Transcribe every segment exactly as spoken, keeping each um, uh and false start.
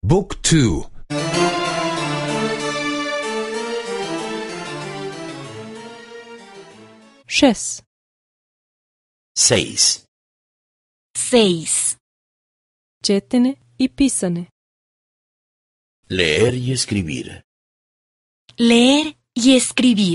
บุ๊กทู šest, seis, seis. čitanje i pisanje. leer y escribir, Leer y escribir.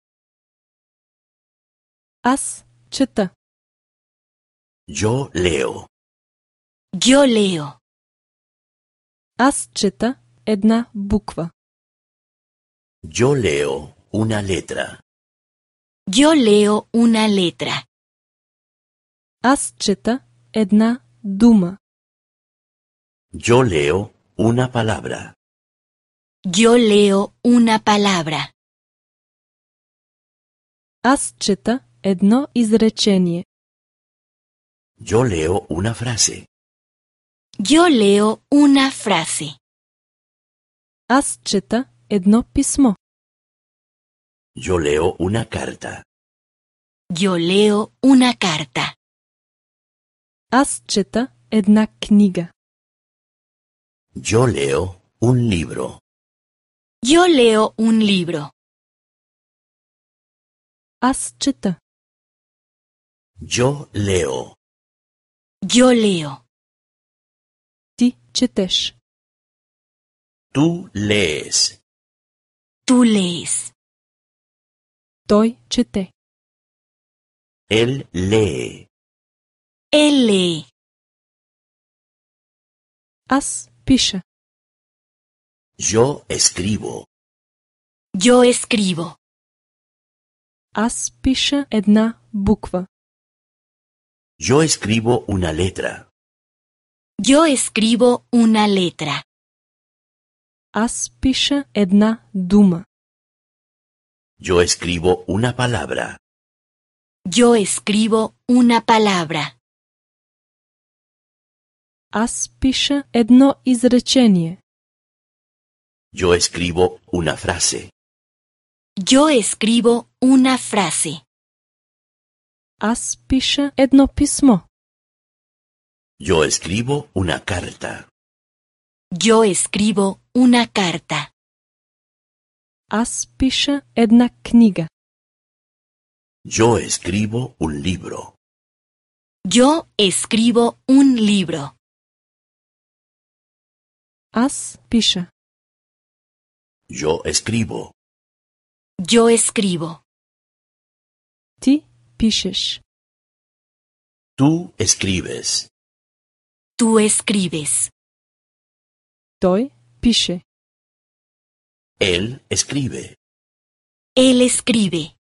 Аз чета. yo leo, Yo leo. Аз чета една буква. yo leo una letra, Yo leo una letra. Аз чета една дума. yo leo una palabra, Yo leo una palabra. Аз чета едно изречение. yo leo una frase, Yo leo una frase. Аз чета едно писмо. yo leo una carta, Yo leo una carta. Аз чета една книга. yo leo un libro, Yo leo un libro. Аз чета. yo leo, Yo leo. Ти четеш. tú lees, Tú lees. Той чете. él lee, Él lee. Аз пиша. yo escribo, Yo escribo. Аз пиша една буква. yo escribo una letra, Yo escribo una letra. Аз пиша една дума. yo escribo una palabra, Yo escribo una palabra. Аз пиша едно изречение. yo escribo una frase, Yo escribo una frase. Аз пиша едно писмо. yo escribo una carta, Yo escribo una carta. Аз пиша една книга. yo escribo un libro, Yo escribo un libro. Аз пиша. yo escribo, Yo escribo. Ти пишеш. tú escribes, Tú escribes. Той пише. él escribe. Él escribe.